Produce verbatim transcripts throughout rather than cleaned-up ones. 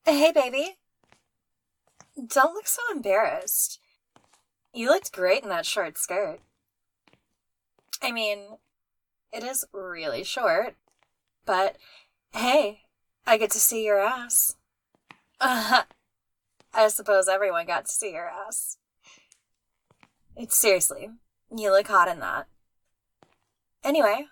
Hey, baby. Don't look so embarrassed. You looked great in that short skirt. I mean, it is really short, but hey, I get to see your ass. Uh, I suppose everyone got to see your ass. It's seriously, you look hot in that. Anyway,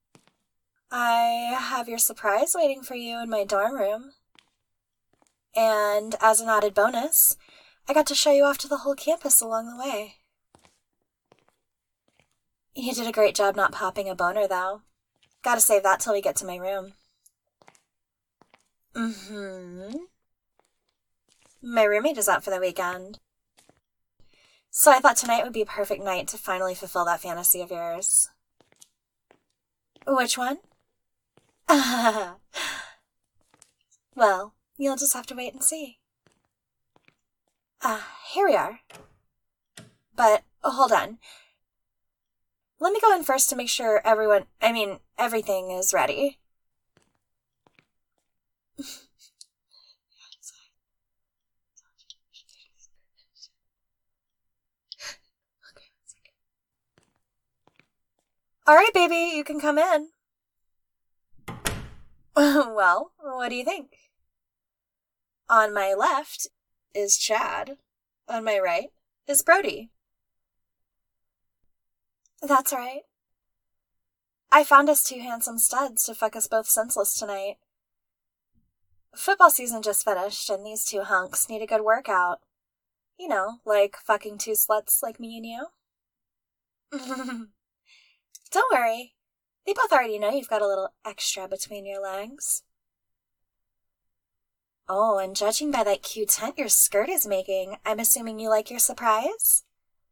I have your surprise waiting for you in my dorm room. And as an added bonus, I got to show you off to the whole campus along the way. You did a great job not popping a boner, though. Gotta save that till we get to my room. Mm-hmm. My roommate is out for the weekend. So I thought tonight would be a perfect night to finally fulfill that fantasy of yours. Which one? Well, you'll just have to wait and see. Ah, uh, here we are. But, hold on. Let me go in first to make sure everyone, I mean, everything is ready. Alright, baby, you can come in. Well, what do you think? On my left is Chad. On my right is Brody. That's right. I found us two handsome studs to fuck us both senseless tonight. Football season just finished, and these two hunks need a good workout. You know, like fucking two sluts like me and you. Don't worry. They both already know you've got a little extra between your legs. Oh, and judging by that cute tent your skirt is making, I'm assuming you like your surprise?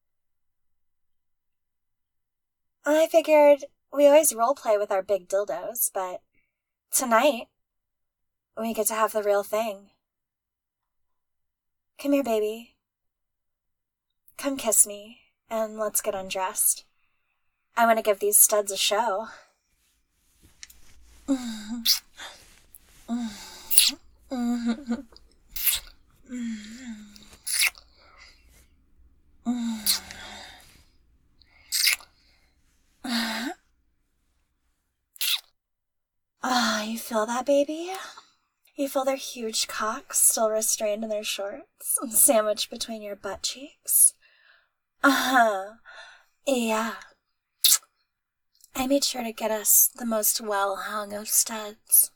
I figured we always roleplay with our big dildos, but tonight, we get to have the real thing. Come here, baby. Come kiss me, and let's get undressed. I want to give these studs a show. Mm-hmm. Mm-hmm. Mm-hmm. Mm-hmm. Ah, you feel that, baby? You feel their huge cocks still restrained in their shorts, sandwiched between your butt cheeks? Uh-huh. Yeah. I made sure to get us the most well-hung of studs.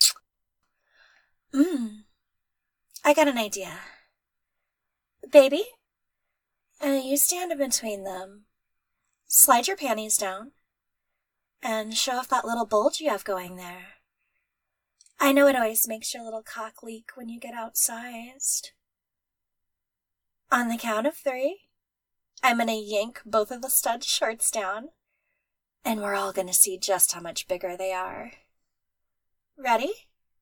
Mmm. I got an idea. Baby, uh, you stand in between them. Slide your panties down. And show off that little bulge you have going there. I know it always makes your little cock leak when you get outsized. On the count of three, I'm gonna yank both of the stud shorts down, and we're all gonna see just how much bigger they are. Ready?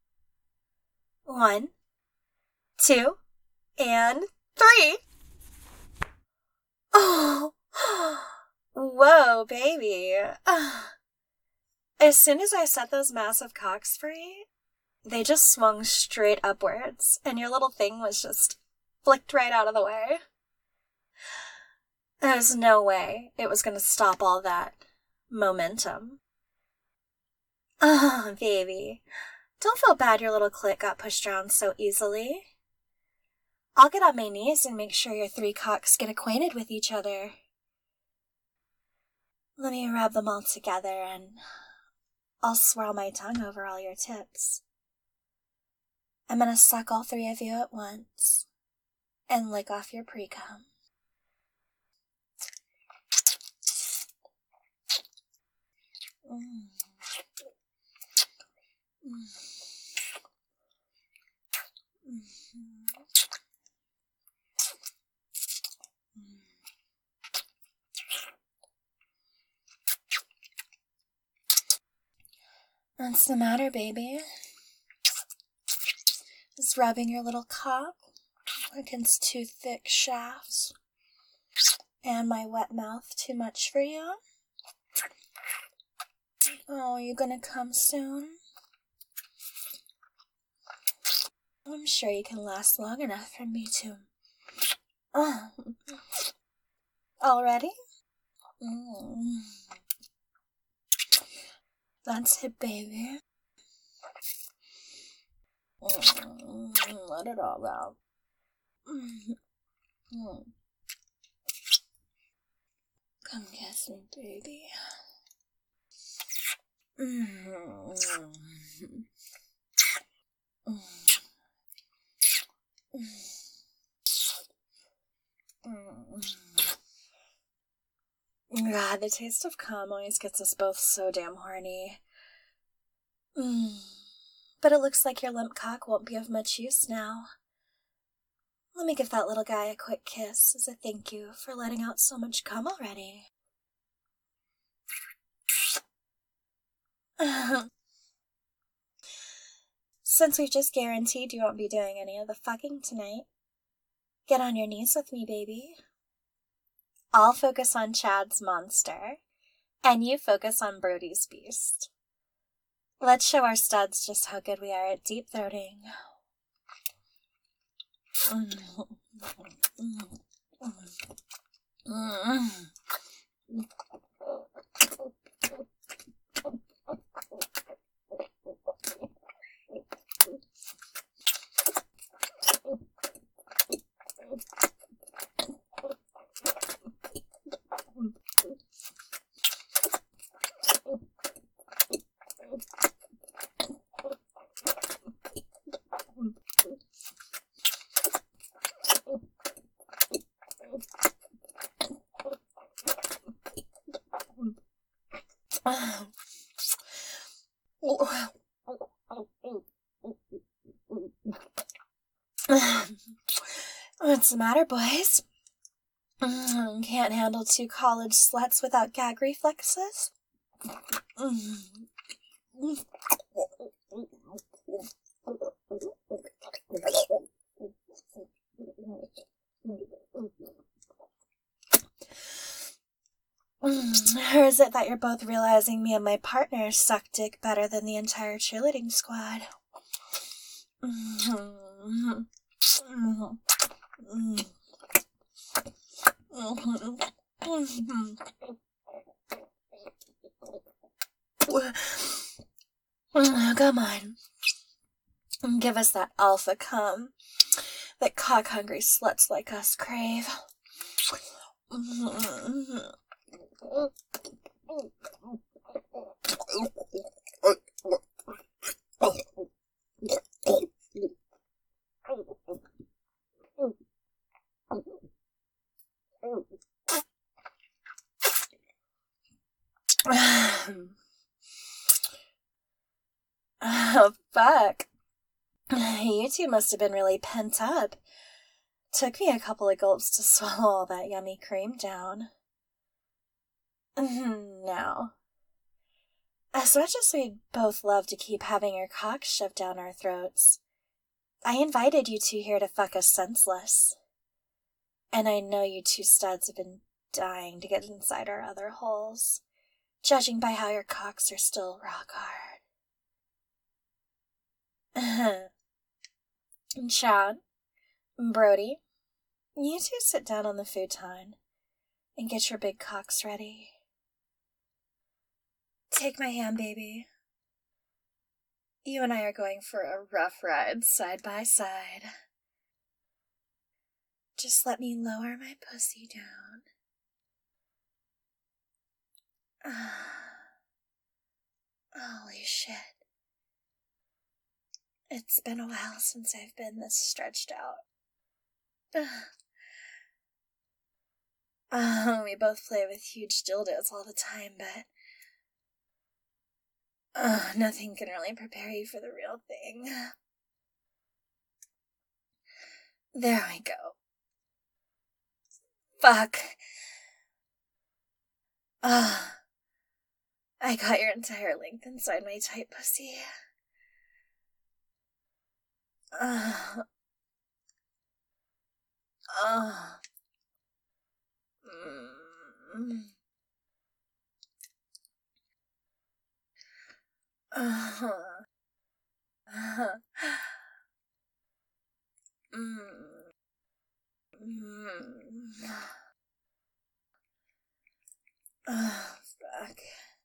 One, two, and three! Oh! Whoa, baby. As soon as I set those massive cocks free, they just swung straight upwards, and your little thing was just flicked right out of the way. There's no way it was gonna stop all that momentum. Oh, baby. Don't feel bad your little clit got pushed around so easily. I'll get on my knees and make sure your three cocks get acquainted with each other. Let me rub them all together and I'll swirl my tongue over all your tips. I'm gonna suck all three of you at once and lick off your pre-cum. Mm. Mm. Mm-hmm. What's the matter, baby? Is rubbing your little cock against two thick shafts and my wet mouth too much for you? Oh, you gonna come soon? I'm sure you can last long enough for me to... Uh, already? Mm. That's it, baby. Mm, let it all out. Mm. Come kiss me, baby. Mm. Mm. Mm. God, the taste of cum always gets us both so damn horny. Mm. But it looks like your limp cock won't be of much use now. Let me give that little guy a quick kiss as a thank you for letting out so much cum already. Since we've just guaranteed you won't be doing any of the fucking tonight, get on your knees with me, baby. I'll focus on Chad's monster, and you focus on Brody's beast. Let's show our studs just how good we are at deep throating. What's the matter, boys? Can't handle two college sluts without gag reflexes? Or is it that you're both realizing me and my partner suck dick better than the entire cheerleading squad? Come on. Give us that alpha cum that cock-hungry sluts like us crave. Oh, fuck. You two must have been really pent up. Took me a couple of gulps to swallow all that yummy cream down. No. As much as we'd both love to keep having your cock shoved down our throats, I invited you two here to fuck us senseless. And I know you two studs have been dying to get inside our other holes, judging by how your cocks are still rock hard. Chad, Brody, you two sit down on the futon and get your big cocks ready. Take my hand, baby. You and I are going for a rough ride side by side. Just let me lower my pussy down. Holy shit. It's been a while since I've been this stretched out. Uh, we both play with huge dildos all the time, but uh, nothing can really prepare you for the real thing. There we go. Fuck. Uh, I got your entire length inside my tight pussy. Uh, uh, mm, uh, uh, Mm. Mm. Oh, fuck.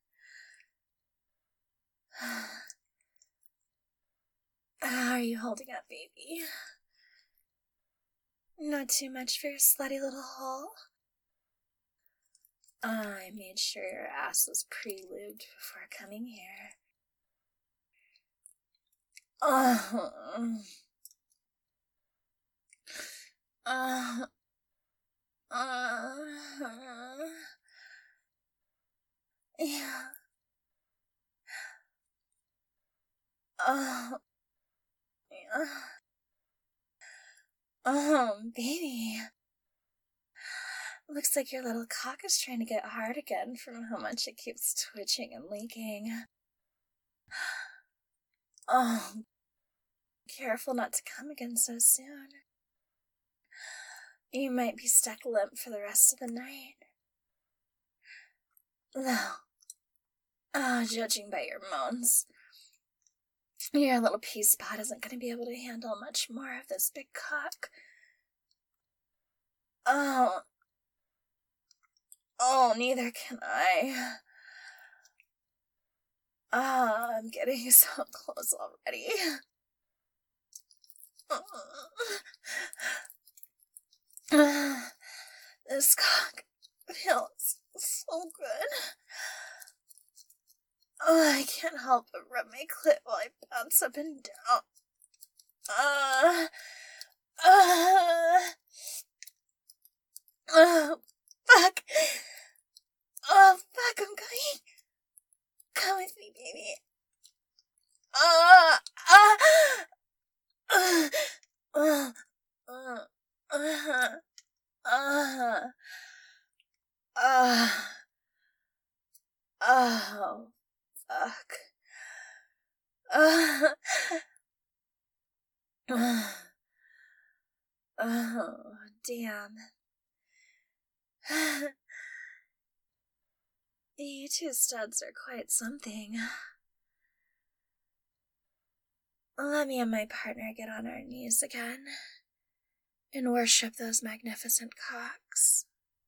How are you holding up, baby? Not too much for your slutty little hole? I made sure your ass was pre-lubed before coming here. Oh. Uh. Uh. Yeah. Oh. Yeah. Oh, baby. Looks like your little cock is trying to get hard again from how much it keeps twitching and leaking. Oh, careful not to come again so soon. You might be stuck limp for the rest of the night. No. Oh, judging by your moans, your little pea spot isn't going to be able to handle much more of this big cock. Oh. Oh, neither can I. Ah, oh, I'm getting so close already. Uh, this cock feels so good. Oh, I can't help but rub my clit while I bounce up and down. Uh, uh, oh, fuck. Oh, fuck, I'm coming. Come with me, baby. Uh, uh, uh, uh, uh, uh, uh, uh, oh, fuck. Uh, uh, oh, damn. You two studs are quite something. Let me and my partner get on our knees again and worship those magnificent cocks.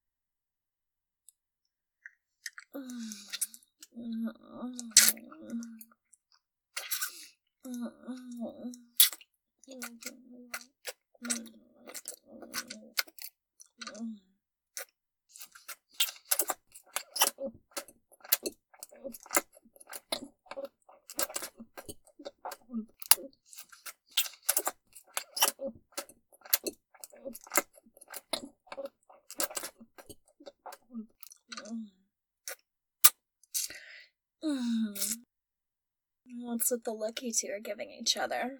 What's with the look you two are giving each other?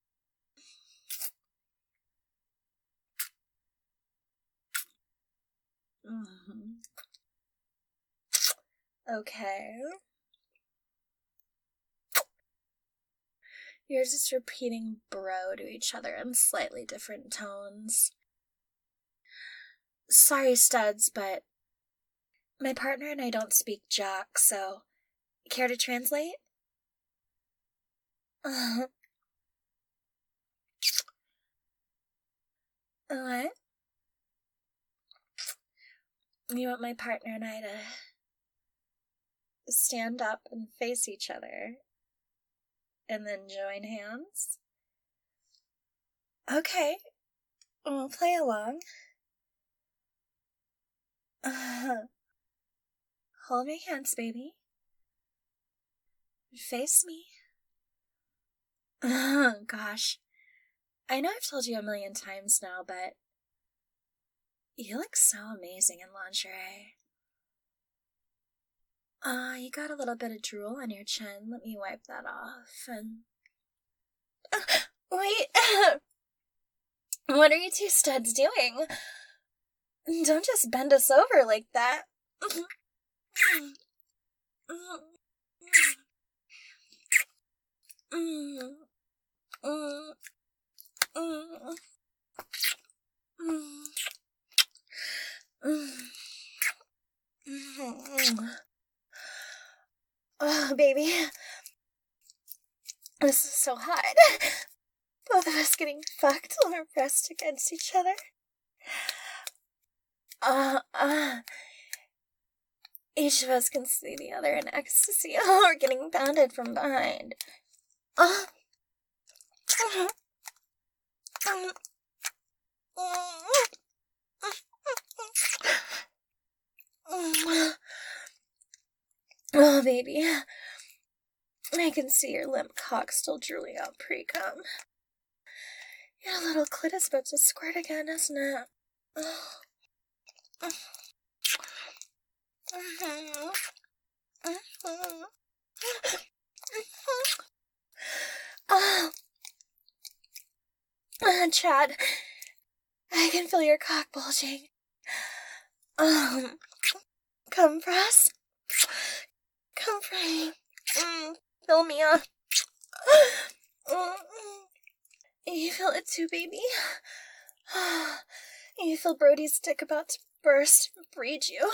Mm-hmm. Okay. You're just repeating bro to each other in slightly different tones. Sorry, studs, but my partner and I don't speak jock, so care to translate? Uh, what? You want my partner and I to stand up and face each other and then join hands? Okay, we'll play along. Uh, hold my hands, baby. Face me. Oh, gosh. I know I've told you a million times now, but you look so amazing in lingerie. Uh, you got a little bit of drool on your chin. Let me wipe that off. And uh, wait, what are you two studs doing? Don't just bend us over like that. Oh, baby. This is so hot. Both of us getting fucked on our breasts against each other. Uh, uh. Each of us can see the other in ecstasy. Oh, we're getting pounded from behind. Uh. Oh, baby. I can see your limp cock still drooling out pre-cum. Your little clit is about to squirt again, isn't it? Oh. Uh, Chad, I can feel your cock bulging. Um, come for us. Come for me. Mm, fill me up. Mm, you feel it too, baby? You feel Brody's dick about to burst and breed you.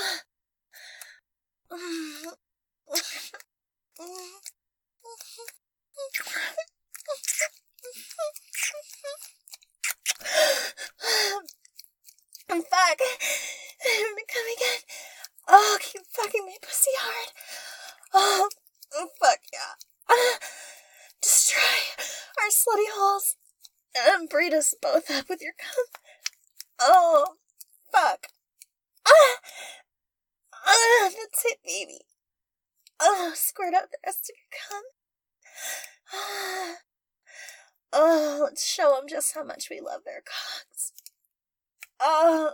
Fuck. Come again. Oh, keep fucking my pussy hard. Oh, fuck yeah. Destroy our slutty holes and breed us both up with your cum. Oh, fuck. Ah, ah, that's it, baby. Oh, squirt out the rest of your cum. Ah. Oh, let's show them just how much we love their cocks. Oh.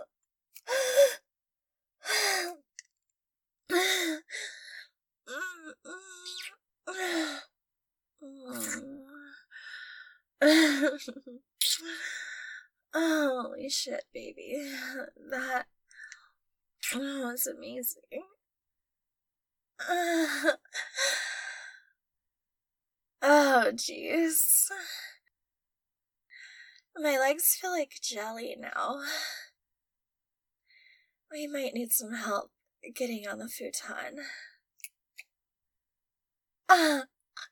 Holy shit, baby. That was amazing. Oh, jeez. My legs feel like jelly now. We might need some help getting on the futon. Ah.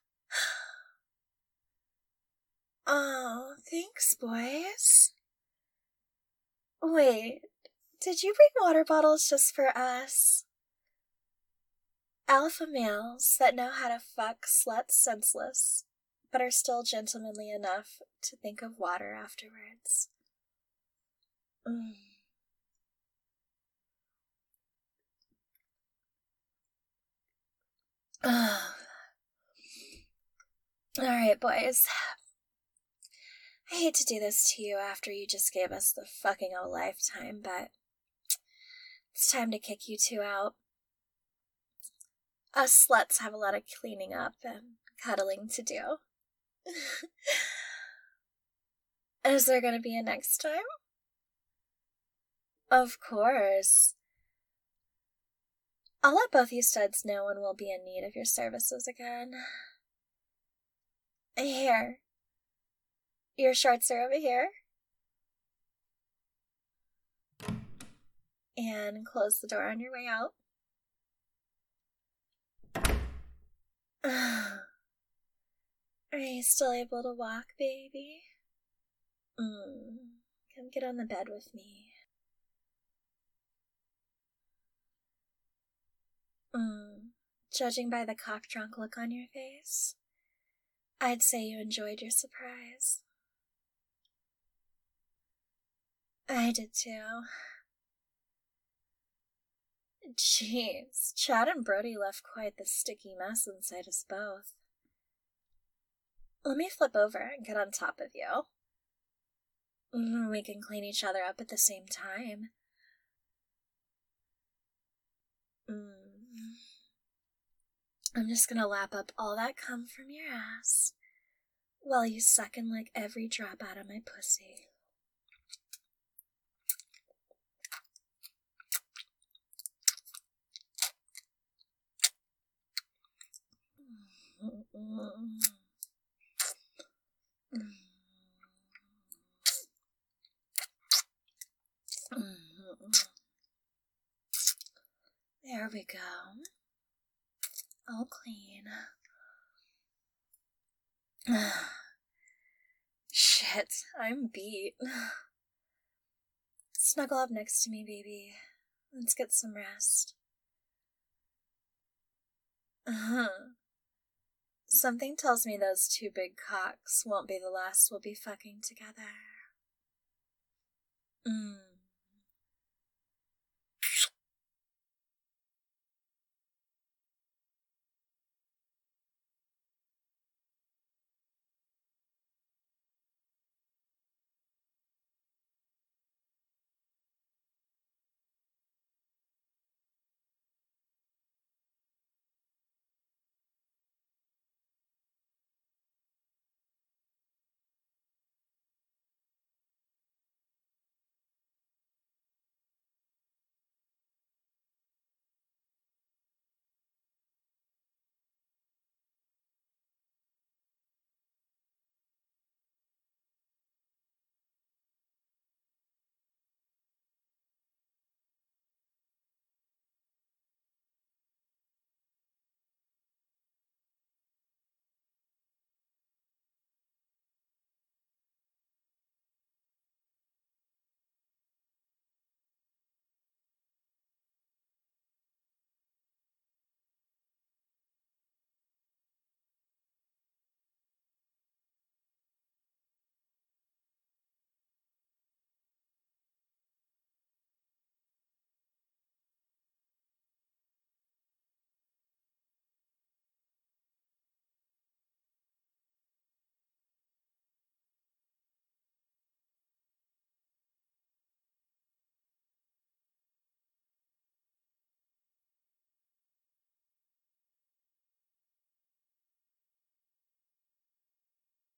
Oh, thanks, boys. Wait, did you bring water bottles just for us? Alpha males that know how to fuck sluts senseless, but are still gentlemanly enough to think of water afterwards. Mm. Oh. Alright, boys. I hate to do this to you after you just gave us the fucking of a lifetime, but it's time to kick you two out. Us sluts have a lot of cleaning up and cuddling to do. Is there gonna be a next time? Of course. I'll let both you studs know when we'll be in need of your services again. Here. Your shorts are over here. And close the door on your way out. Are you still able to walk, baby? Mm. Come get on the bed with me. Mm. Judging by the cock-drunk look on your face, I'd say you enjoyed your surprise. I did too. Jeez, Chad and Brody left quite the sticky mess inside us both. Let me flip over and get on top of you. Mm, we can clean each other up at the same time. Mm. I'm just gonna lap up all that cum from your ass while you suck and lick every drop out of my pussy. There we go. All clean. Shit. Shit, I'm beat. Snuggle up next to me, baby. Let's get some rest. Uh-huh. Something tells me those two big cocks won't be the last we'll be fucking together. Mmm.